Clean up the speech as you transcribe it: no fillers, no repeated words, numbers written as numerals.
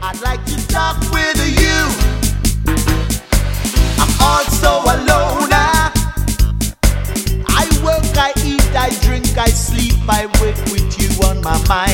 I'd like to talk with you. I'm also a loner. I work, I eat, I drink, I sleep, I work with you on my mind.